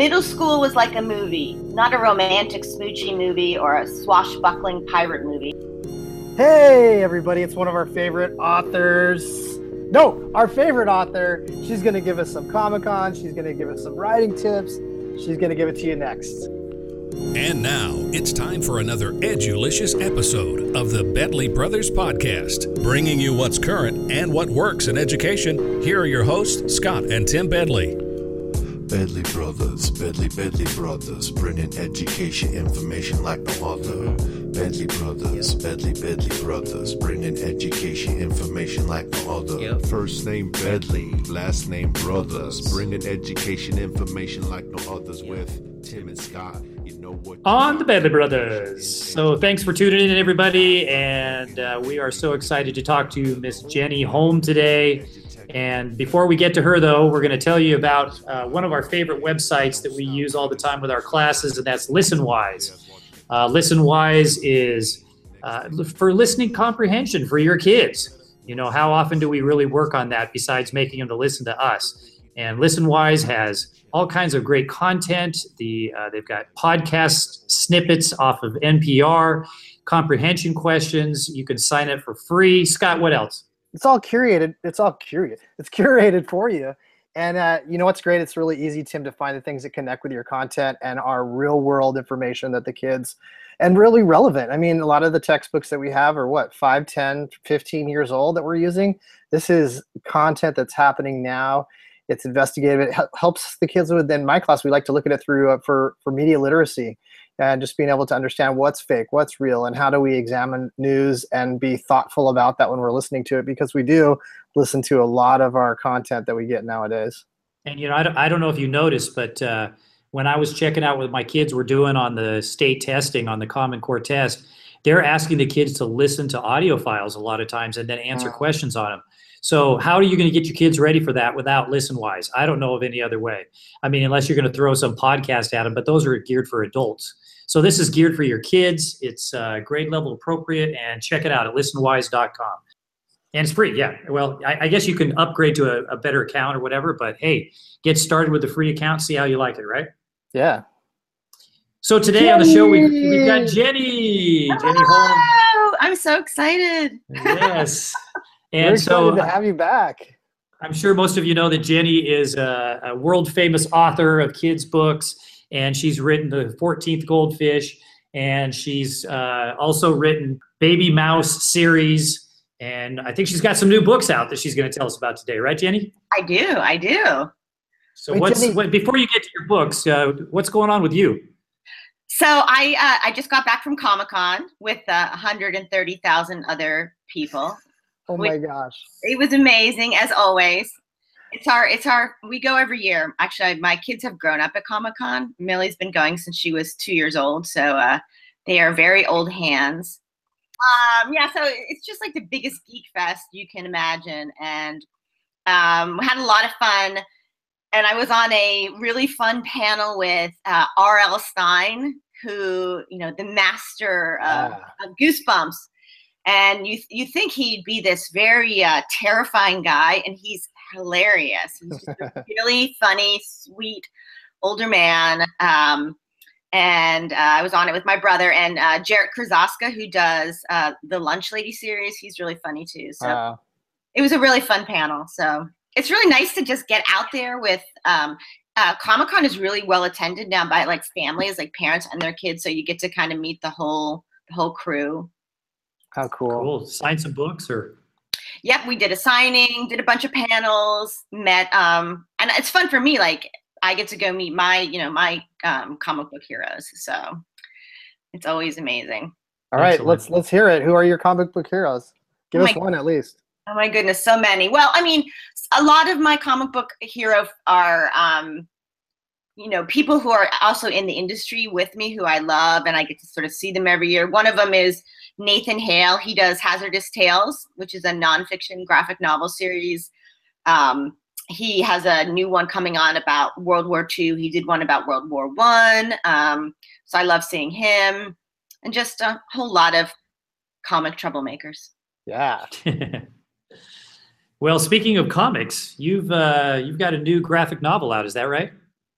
Middle school was like a movie, not a romantic smoochy movie or a swashbuckling pirate movie. Hey everybody, it's one of our favorite authors. No, our favorite author. She's going to give us some Comic-Con. She's going to give us some writing tips. She's going to give it to you next. And now it's time for another edulicious episode of the Bedley Brothers Podcast, bringing you what's current and what works in education. Here are your hosts, Scott and Tim Bedley. Bedley Brothers, Bedley Brothers, bringing education information like no other. Bedley Brothers, Bedley Brothers, bringing education information like no other. First name Bedley, last name Brothers, bringing education information like no others with Tim and Scott. You know what? On the Bedley Brothers. So thanks for tuning in, everybody, and we are so excited to talk to Miss Jenny Holm today. And before we get to her, though, we're going to tell you about one of our favorite websites that we use all the time with our classes, and that's ListenWise. ListenWise is for listening comprehension for your kids. You know, how often do we really work on that besides making them to listen to us? And ListenWise has all kinds of great content. They've got podcast snippets off of NPR, comprehension questions. You can sign up for free. Scott, what else? It's all curated. It's curated for you. And you know what's great? It's really easy, Tim, to find the things that connect with your content and are real world information that the kids, and really relevant. I mean, a lot of the textbooks that we have are 5, 10, 15 years old that we're using. This is content that's happening now. It's investigative. It helps the kids within my class. We like to look at it through for media literacy and just being able to understand what's fake, what's real, and how do we examine news and be thoughtful about that when we're listening to it, because we do listen to a lot of our content that we get nowadays. And, you know, I don't know if you noticed, but when I was checking out what my kids were doing on the state testing, on the Common Core test, they're asking the kids to listen to audio files a lot of times and then answer questions on them. So how are you going to get your kids ready for that without ListenWise? I don't know of any other way. I mean, unless you're going to throw some podcast at them, but those are geared for adults. So this is geared for your kids. It's grade level appropriate, and check it out at listenwise.com. And it's free, yeah. Well, I guess you can upgrade to a better account or whatever, but hey, get started with the free account, see how you like it, right? Yeah. So today on the show, we've got Jenny. Hello! Jenny Holm. I'm so excited. Yes. We're And excited so to have you back. I'm sure most of you know that Jenny is a world-famous author of kids' books, and she's written The 14th Goldfish, and she's also written Baby Mouse series, and I think she's got some new books out that she's going to tell us about today, right, Jenny? I do. So Wait, before you get to your books, what's going on with you? So I just got back from Comic-Con with 130,000 other people. Oh my gosh. It was amazing, as always. We go every year. Actually, my kids have grown up at Comic-Con. Millie's been going since she was 2 years old, so they are very old hands. So it's just like the biggest geek fest you can imagine, and we had a lot of fun. And I was on a really fun panel with R.L. Stine, who, you know, the master of Goosebumps. And you think he'd be this very terrifying guy, and he's hilarious. He's just a really funny, sweet older man. And I was on it with my brother and Jarrett Krasaska, who does the Lunch Lady series. He's really funny too. So it was a really fun panel. So it's really nice to just get out there with Comic-Con is really well attended now by like families, like parents and their kids. So you get to kind of meet the whole crew. How cool. Cool. Sign some books or? Yep, we did a signing, did a bunch of panels, met, and it's fun for me. Like I get to go meet my comic book heroes. So it's always amazing. All right, Excellent. let's hear it. Who are your comic book heroes? Give us one at least. Oh my goodness, so many. Well, I mean, a lot of my comic book heroes are, people who are also in the industry with me, who I love, and I get to sort of see them every year. One of them is Nathan Hale. He does Hazardous Tales, which is a nonfiction graphic novel series. He has a new one coming on about World War II. He did one about World War I. So I love seeing him, and just a whole lot of comic troublemakers. Yeah. Well, speaking of comics, you've got a new graphic novel out. Is that right?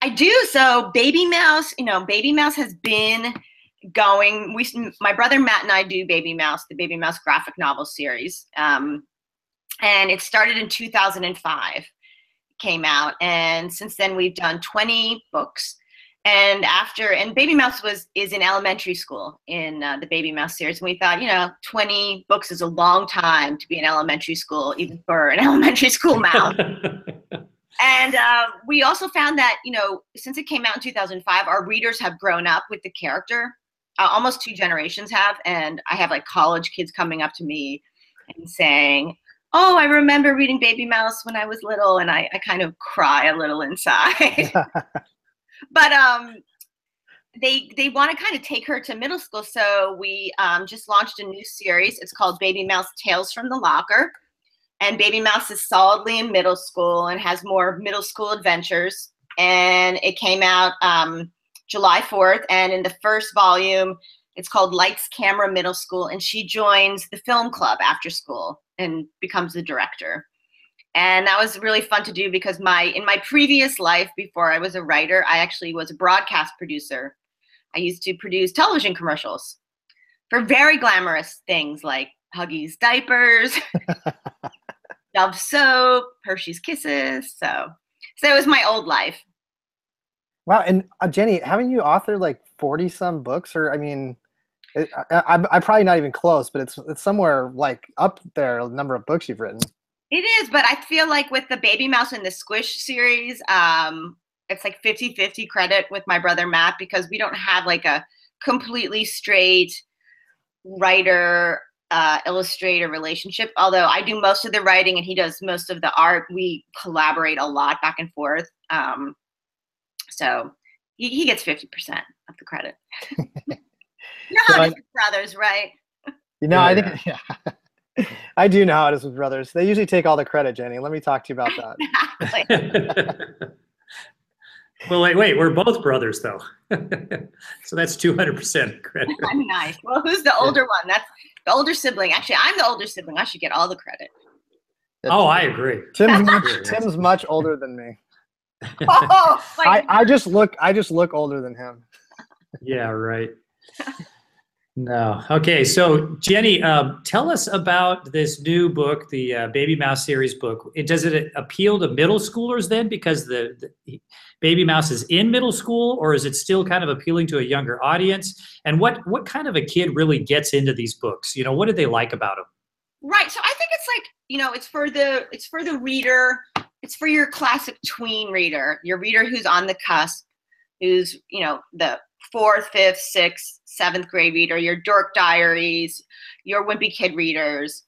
I do. So Baby Mouse, Baby Mouse has been going. My brother Matt and I do Baby Mouse, the Baby Mouse graphic novel series. And it started in 2005, came out. And since then we've done 20 books. And Baby Mouse is in elementary school in the Baby Mouse series. And we thought, 20 books is a long time to be in elementary school, even for an elementary school mouse. And we also found that, since it came out in 2005, our readers have grown up with the character. Almost 2 generations have. And I have like college kids coming up to me and saying, oh, I remember reading Baby Mouse when I was little. And I kind of cry a little inside. But they want to kind of take her to middle school. So we just launched a new series. It's called Baby Mouse Tales from the Locker. And Baby Mouse is solidly in middle school and has more middle school adventures. And it came out July 4th. And in the first volume, it's called Lights, Camera, Middle School. And she joins the film club after school and becomes the director. And that was really fun to do because in my previous life, before I was a writer, I actually was a broadcast producer. I used to produce television commercials for very glamorous things like Huggies diapers, Dove soap, Hershey's Kisses. So it was my old life. Wow. And Jenny, haven't you authored like 40 some books? Or, I mean, I'm probably not even close, but it's somewhere like up there, the number of books you've written. It is, but I feel like with the Baby Mouse and the Squish series, it's like 50-50 credit with my brother Matt, because we don't have like a completely straight writer illustrator relationship. Although I do most of the writing and he does most of the art, we collaborate a lot back and forth. So he gets 50% of the credit. You know how it is with brothers, right? I think, yeah. I do know how it is with brothers. They usually take all the credit, Jenny. Let me talk to you about that. Well, wait, we're both brothers, though. So that's 200% credit. Nice. Well, who's the older one? That's the older sibling. Actually, I'm the older sibling. I should get all the credit. Oh, I agree. Tim's much older than me. Oh, I just look older than him. Yeah, right. No. Okay. So Jenny, tell us about this new book, the Baby Mouse series book. Does it appeal to middle schoolers then, because the Baby Mouse is in middle school, or is it still kind of appealing to a younger audience? And what kind of a kid really gets into these books? What do they like about them? Right. So I think it's like, it's for the reader. It's for your classic tween reader, your reader who's on the cusp, who's, the 4th, 5th, 6th, 7th grade reader, your Dork Diaries, your Wimpy Kid readers.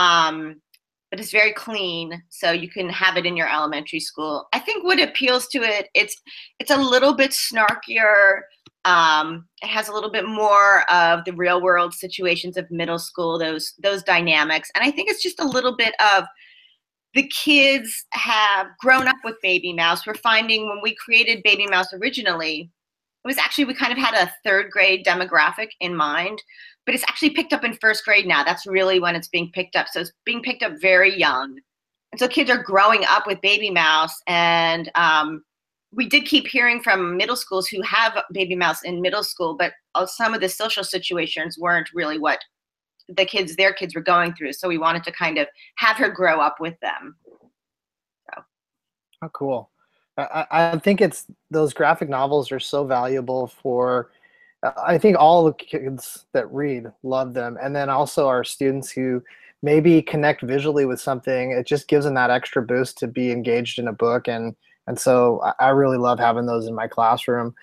But it's very clean, so you can have it in your elementary school. I think what appeals to it, it's a little bit snarkier. It has a little bit more of the real world situations of middle school, those dynamics. And I think it's just a little bit of the kids have grown up with Baby Mouse. We're finding when we created Baby Mouse originally, it was actually, we kind of had a 3rd grade demographic in mind, but it's actually picked up in 1st grade now. That's really when it's being picked up. So it's being picked up very young. And so kids are growing up with Baby Mouse. And we did keep hearing from middle schools who have Baby Mouse in middle school, but some of the social situations weren't really what their kids were going through. So we wanted to kind of have her grow up with them. So. Oh, cool. I think those graphic novels are so valuable for, I think all the kids that read love them. And then also our students who maybe connect visually with something, it just gives them that extra boost to be engaged in a book. And so I really love having those in my classroom.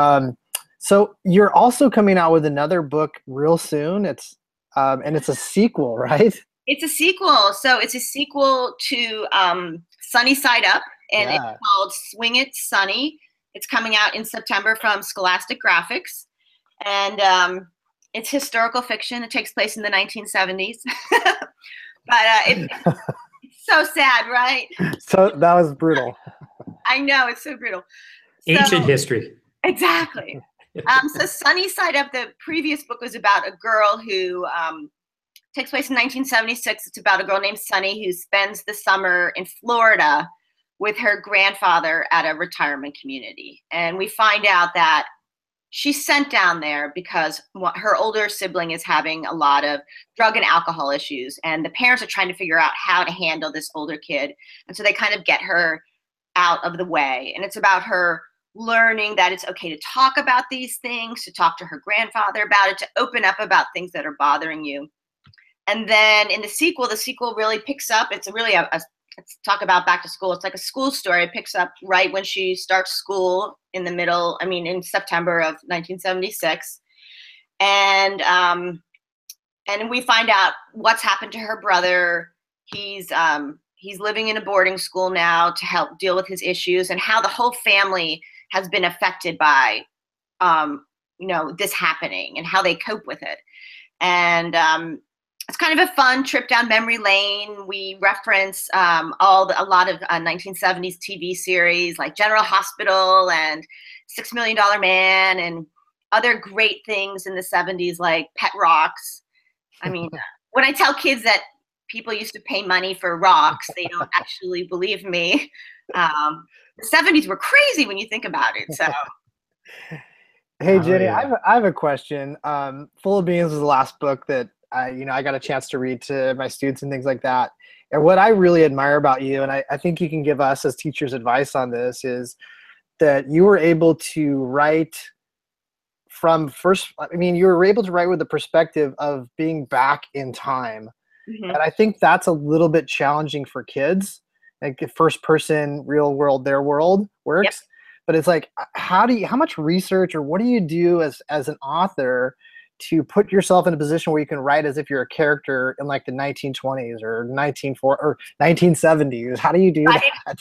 So you're also coming out with another book real soon. And it's a sequel, right? It's a sequel. So it's a sequel to Sunny Side Up. And It's called Swing It, Sunny. It's coming out in September from Scholastic Graphics. And it's historical fiction. It takes place in the 1970s. But it's so sad, right? So that was brutal. I know, it's so brutal. Ancient history. Exactly. So Sunny Side Up, the previous book was about a girl who takes place in 1976. It's about a girl named Sunny who spends the summer in Florida with her grandfather at a retirement community. And we find out that she's sent down there because her older sibling is having a lot of drug and alcohol issues. And the parents are trying to figure out how to handle this older kid. And so they kind of get her out of the way. And it's about her learning that it's okay to talk about these things, to talk to her grandfather about it, to open up about things that are bothering you. And then in the sequel really picks up. It's really let's talk about back to school. It's like a school story. It picks up right when she starts school in September of 1976. And we find out what's happened to her brother. He's living in a boarding school now to help deal with his issues, and how the whole family has been affected by, this happening, and how they cope with it. And it's kind of a fun trip down memory lane. We reference a lot of 1970s TV series like General Hospital and $6 Million Man and other great things in the 70s like Pet Rocks. I mean, when I tell kids that people used to pay money for rocks, they don't actually believe me. The 70s were crazy when you think about it. So. Hey, Jenny, I have a question. Full of Beans was the last book that I got a chance to read to my students and things like that. And what I really admire about you, and I think you can give us as teachers advice on this, is that you were able to write you were able to write with the perspective of being back in time. Mm-hmm. And I think that's a little bit challenging for kids. Like first person, real world, their world works. Yep. But it's like, how much research or what do you do as an author to put yourself in a position where you can write as if you're a character in like the 1920s or 1970s? How do you do that?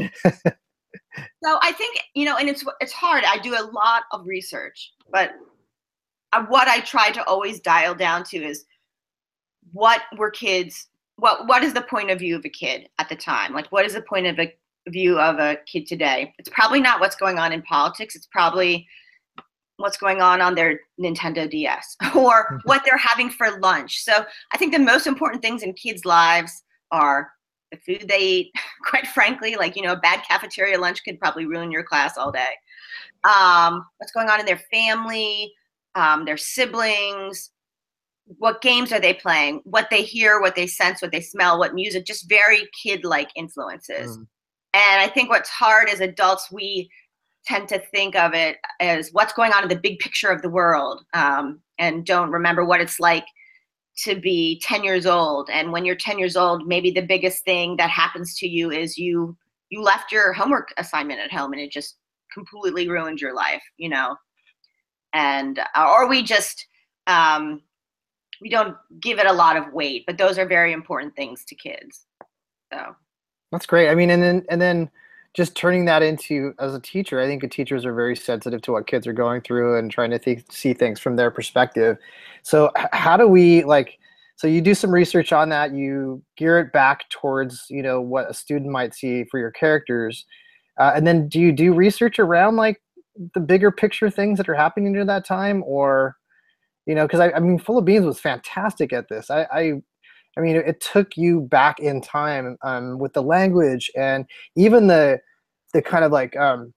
So I think, and it's hard. I do a lot of research, but what I try to always dial down to is what is the point of view of a kid at the time? Like, what is the point of view of a kid today? It's probably not what's going on in politics. It's probably what's going on their Nintendo DS or what they're having for lunch. So I think the most important things in kids' lives are the food they eat. Quite frankly, like, a bad cafeteria lunch could probably ruin your class all day. What's going on in their family, their siblings, what games are they playing, what they hear, what they sense, what they smell, what music, just very kid-like influences. And I think what's hard as adults, we tend to think of it as what's going on in the big picture of the world, and don't remember what it's like to be 10 years old. And when you're 10 years old, maybe the biggest thing that happens to you is you left your homework assignment at home and it just completely ruined your life, and or we just we don't give it a lot of weight, but those are very important things to kids. So that's great. I mean, and then just turning that into, as a teacher, I think teachers are very sensitive to what kids are going through and trying to see things from their perspective. So how do we so you do some research on that, you gear it back towards, what a student might see for your characters. And then do you do research around like the bigger picture things that are happening during that time? Or, because I mean, Full of Beans was fantastic at this. I mean, it took you back in time with the language and even the kind of like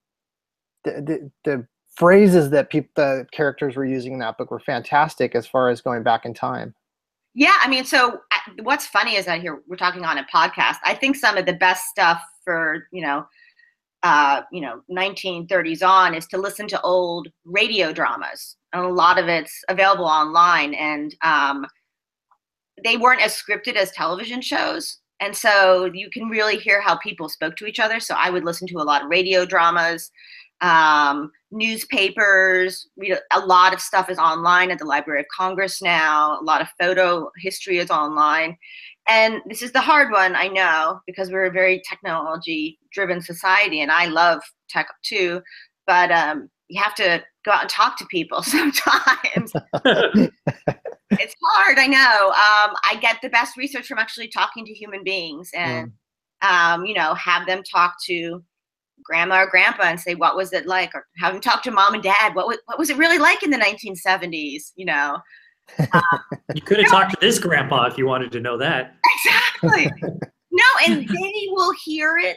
the phrases that the characters were using in that book were fantastic as far as going back in time. Yeah, I mean, so what's funny is that here we're talking on a podcast. I think some of the best stuff for 1930s on is to listen to old radio dramas, and a lot of it's available online, and they weren't as scripted as television shows. And so you can really hear how people spoke to each other. So I would listen to a lot of radio dramas, newspapers. A lot of stuff is online at the Library of Congress now. A lot of photo history is online. And this is the hard one, I know, because we're a very technology-driven society, and I love tech too. But you have to go out and talk to people sometimes. It's hard, I know. I get the best research from actually talking to human beings and, have them talk to grandma or grandpa and say, what was it like? Or have them talk to mom and dad. What was it really like in the 1970s? You could have talked to this grandpa if you wanted to know that. Exactly. No, and they will hear it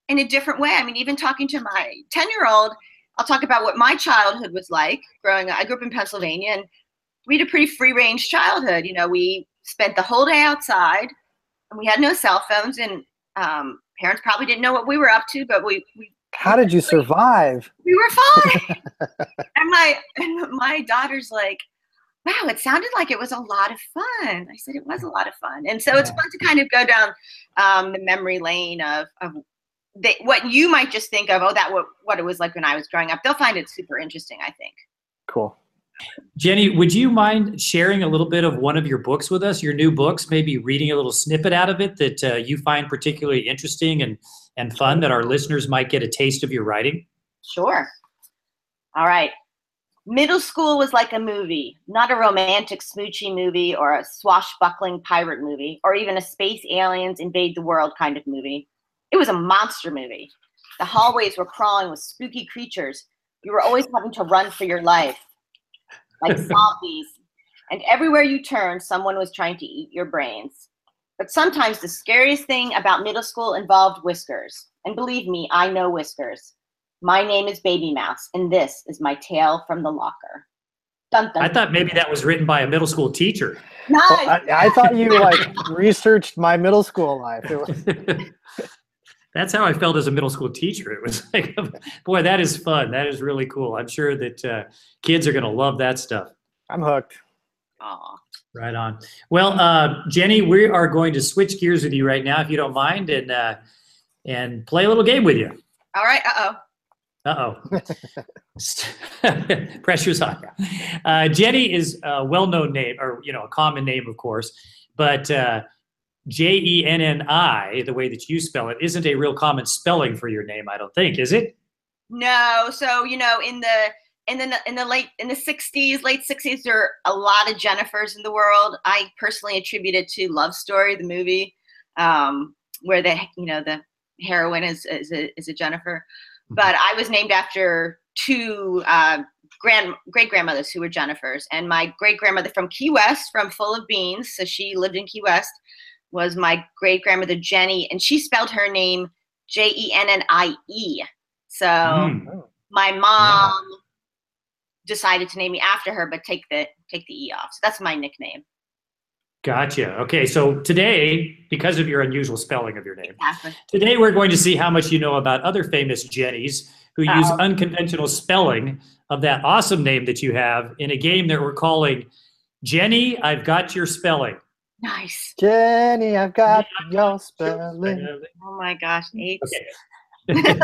in a different way. I mean, even talking to my 10-year-old, I'll talk about what my childhood was like growing up. I grew up in Pennsylvania, and we had a pretty free-range childhood. You know, we spent the whole day outside, and we had no cell phones, and parents probably didn't know what we were up to, but we How did you survive? We were fine. And my daughter's like, wow, it sounded like it was a lot of fun. I said, it was a lot of fun. And so it's fun to kind of go down the memory lane of what you might just think of, what it was like when I was growing up. They'll find it super interesting, I think. Cool. Jenny, would you mind sharing a little bit of one of your books with us, your new books, maybe reading a little snippet out of it that you find particularly interesting and fun, that our listeners might get a taste of your writing? Sure. All right. Middle school was like a movie, not a romantic smoochy movie or a swashbuckling pirate movie or even a space aliens invade the world kind of movie. It was a monster movie. The hallways were crawling with spooky creatures. You were always having to run for your life, like zombies. And everywhere you turned, someone was trying to eat your brains. But sometimes the scariest thing about middle school involved whiskers. And believe me, I know whiskers. My name is Baby Mouse, and this is my tale from the locker. Dun, dun. I thought maybe that was written by a middle school teacher. Nice. Well, I thought you researched my middle school life. It was, That's how I felt as a middle school teacher. It was like, boy, that is fun. That is really cool. I'm sure that kids are going to love that stuff. I'm hooked. Aw. Right on. Well, Jenny, we are going to switch gears with you right now, if you don't mind, and play a little game with you. All right. Pressure's on. Jenny is a well-known name, or a common name, of course, but Jenni, the way that you spell it, isn't a real common spelling for your name, I don't think, is it? No. So, in the late 60s, there are a lot of Jennifers in the world. I personally attribute it to Love Story, the movie, where the heroine is a Jennifer. But I was named after two great grandmothers who were Jennifers, and my great grandmother from Key West, from Full of Beans, so she lived in Key West, was my great grandmother Jenny, and she spelled her name Jennie. So my mom decided to name me after her, but take the E off. So that's my nickname. Gotcha. Okay, so today, because of your unusual spelling of your name, Exactly. today we're going to see how much you know about other famous Jennies who use unconventional spelling of that awesome name that you have in a game that we're calling Jenny, I've Got Your Spelling. Nice. Jenny, I've got your spelling. Oh my gosh, Nate. Okay.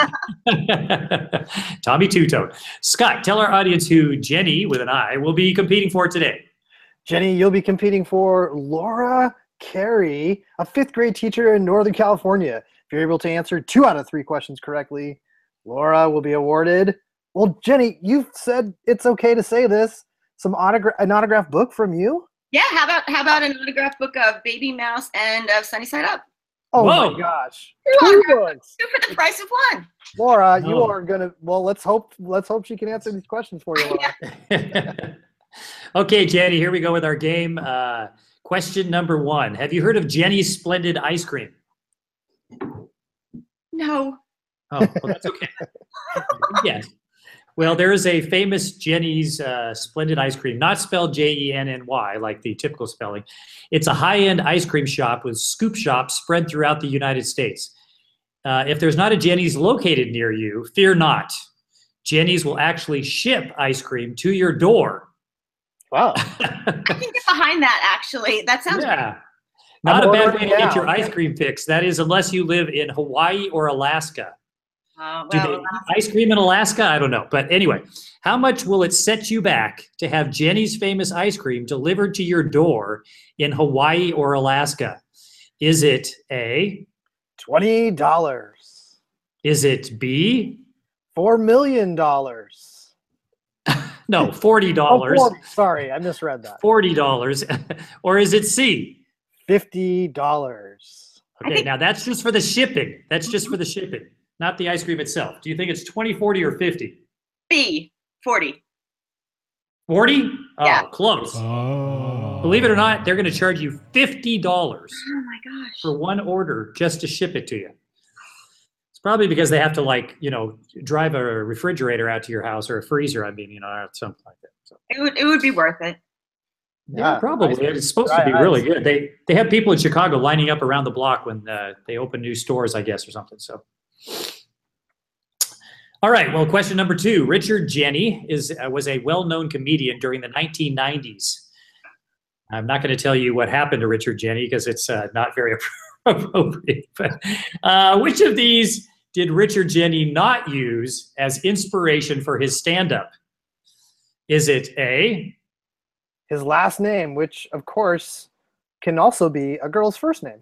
Tommy Two-Tone. Scott, tell our audience who Jenny, with an I, will be competing for today. Jenny, you'll be competing for Laura Carey, a fifth grade teacher in Northern California. If you're able to answer 2 out of 3 questions correctly, Laura will be awarded. Well, Jenny, you've said it's okay to say this. An autograph book from you? Yeah, how about an autograph book of Baby Mouse and of Sunny Side Up? Oh Whoa. my gosh. You're 2 books. 2 for the price of 1. Laura, you are gonna let's hope she can answer these questions for you, Laura. Okay, Jenny, here we go with our game. Question number 1. Have you heard of Jenny's Splendid Ice Cream? No. Oh, well, that's okay. Yes. Well, there is a famous Jenny's Splendid Ice Cream, not spelled Jenny like the typical spelling. It's a high-end ice cream shop with scoop shops spread throughout the United States. If there's not a Jenny's located near you, fear not. Jenny's will actually ship ice cream to your door. Wow. I can get behind that, actually. That sounds Yeah. Not a bad way to now. get your ice cream fix. That is, unless you live in Hawaii or Alaska. Do they eat ice cream in Alaska? I don't know. But anyway, how much will it set you back to have Jenny's famous ice cream delivered to your door in Hawaii or Alaska? Is it A, $20. is it B, $4 million. no, $40, Oh, 40. Sorry, I misread that. $40, or is it C? $50. Okay, now that's just for the shipping. That's just for the shipping, not the ice cream itself. Do you think it's 20, 40, or 50? B, 40. 40? Oh, Yeah. close. Believe it or not, they're going to charge you $50 Oh my gosh. for one order just to ship it to you. It's Probably because they have to drive a refrigerator out to your house or a freezer. I mean, or something like that. So. It would be worth it. Yeah, probably. It's supposed to be really good. They have people in Chicago lining up around the block when they open new stores, I guess, or something. So, all right. Well, question number 2. Richard Jeni was a well-known comedian during the 1990s. I'm not going to tell you what happened to Richard Jeni because it's not very appropriate. But which of these did Richard Jeni not use as inspiration for his stand-up? Is it A, his last name, which of course can also be a girl's first name?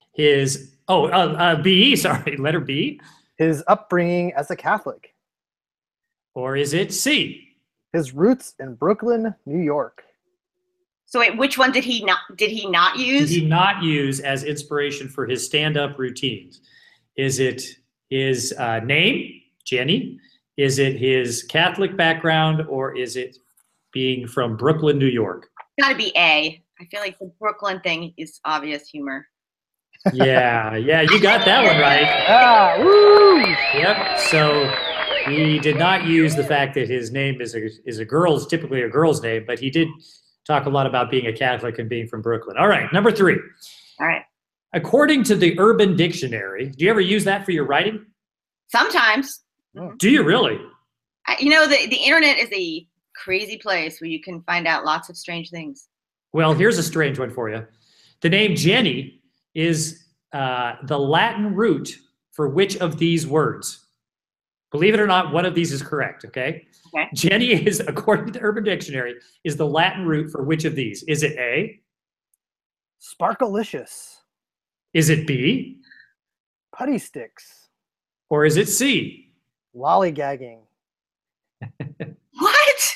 B, sorry, letter B? His upbringing as a Catholic? Or is it C, his roots in Brooklyn, New York? So wait, which one did he not use? Did he not use as inspiration for his stand-up routines? Is it his name, Jeni? Is it his Catholic background, or is it being from Brooklyn, New York? It's got to be A. I feel like the Brooklyn thing is obvious humor. Yeah, you got that one right. Woo! Yep. So he did not use the fact that his name is typically a girl's name, but he did talk a lot about being a Catholic and being from Brooklyn. All right, number 3. All right. According to the Urban Dictionary, do you ever use that for your writing? Sometimes. Do you really? The internet is a crazy place where you can find out lots of strange things. Well, here's a strange one for you. The name Jeni is the Latin root for which of these words? Believe it or not, one of these is correct, okay? Okay. Jeni is, according to the Urban Dictionary, is the Latin root for which of these? Is it A? Sparkalicious. Is it B? Putty sticks. Or is it C? Lollygagging. What?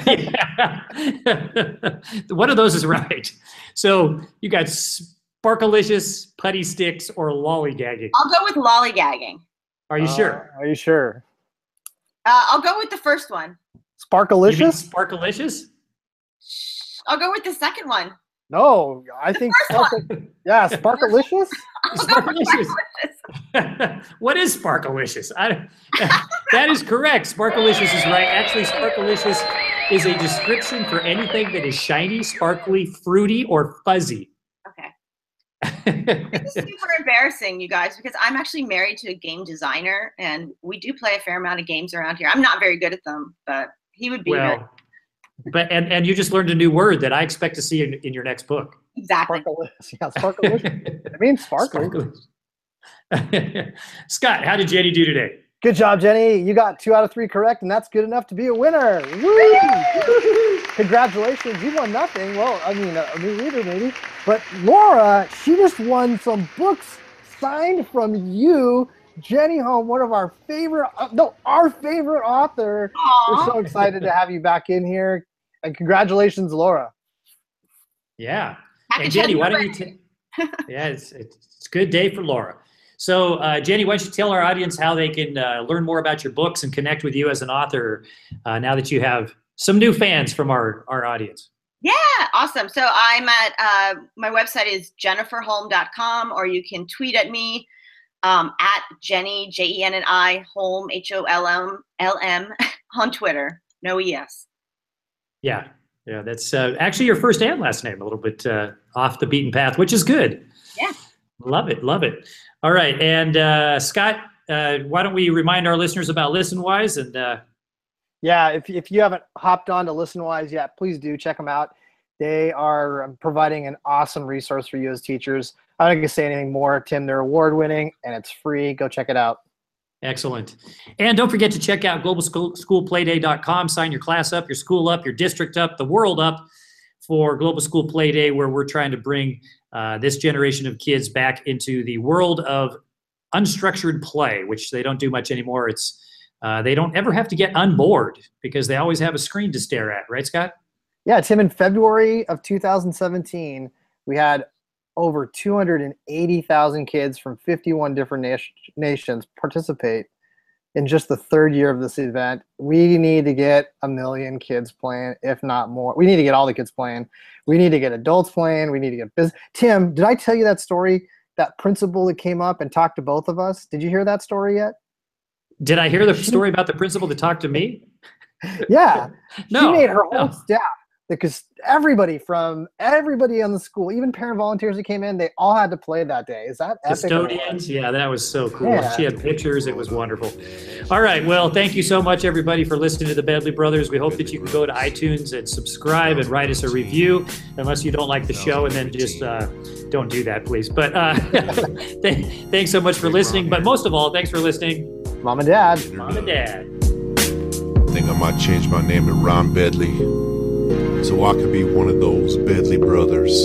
One of those is right. So you got sparkalicious, putty sticks, or lollygagging. I'll go with lollygagging. Are you sure? Are you sure? I'll go with the first one. Sparkalicious? Sparkalicious? I'll go with the second one. No, I think yeah, Sparkalicious? Sparkalicious. What is Sparkalicious? That is correct. Sparkalicious is right. Actually, Sparkalicious is a description for anything that is shiny, sparkly, fruity, or fuzzy. Okay. This is super embarrassing, you guys, because I'm actually married to a game designer, and we do play a fair amount of games around here. I'm not very good at them, but he would be good. But and you just learned a new word that I expect to see in your next book. Exactly. Sparkalicious. Yeah, Sparkalicious. It means sparkly. Scott, how did Jeni do today? Good job, Jeni. You got 2 out of 3 correct, and that's good enough to be a winner. Woo! Congratulations. You won nothing. Well, I mean, a new reader maybe. But Laura, she just won some books signed from you. Jeni Holm, one of our favorite, our favorite author. Aww. We're so excited to have you back in here. And congratulations, Laura. Yeah. And Jeni, why don't you yeah, it's a good day for Laura. So, Jeni, why don't you tell our audience how they can learn more about your books and connect with you as an author now that you have some new fans from our audience? Yeah, awesome. So I'm at, my website is jenniferholm.com, or you can tweet at me at Jeni, Jeni, Holm, HOLM, on Twitter. No ES. Yeah, that's actually your first and last name, a little bit off the beaten path, which is good. Yeah. Love it. All right. And Scott, why don't we remind our listeners about ListenWise? And yeah, if you haven't hopped on to ListenWise yet, please do check them out. They are providing an awesome resource for you as teachers. I'm not going to say anything more, Tim. They're award-winning, and it's free. Go check it out. Excellent. And don't forget to check out globalschoolplayday.com. Sign your class up, your school up, your district up, the world up for Global School Play Day, where we're trying to bring this generation of kids back into the world of unstructured play, which they don't do much anymore. It's they don't ever have to get unbored because they always have a screen to stare at. Right, Scott? Yeah, Tim, in February of 2017, we had over 280,000 kids from 51 different nations participate in just the third year of this event. We need to get 1 million kids playing, if not more. We need to get all the kids playing. We need to get adults playing. We need to get business. Tim, did I tell you that story that principal that came up and talked to both of us. Did you hear that story yet? Did I hear the story about the principal that talked to me? Yeah. No. She made her whole staff, because everybody on the school, even parent volunteers that came in, they all had to play that day. Is that epic? Custodians? Yeah, that was so cool. Yeah. She had pictures. It was wonderful. All right. Well, thank you so much, everybody, for listening to the Bedley Brothers. We hope that you can go to iTunes and subscribe and write us a review, unless you don't like the show, and then just don't do that, please. But thanks so much for listening. But most of all, thanks for listening. Mom and Dad. Mom and Dad. Think I might change my name to Ron Bedley, so I could be one of those Bedley brothers.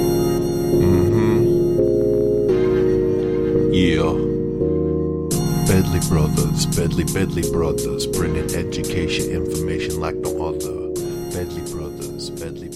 Yeah. Bedley Brothers, Bedley Brothers, bringing education, information like no other. Bedley Brothers, Bedley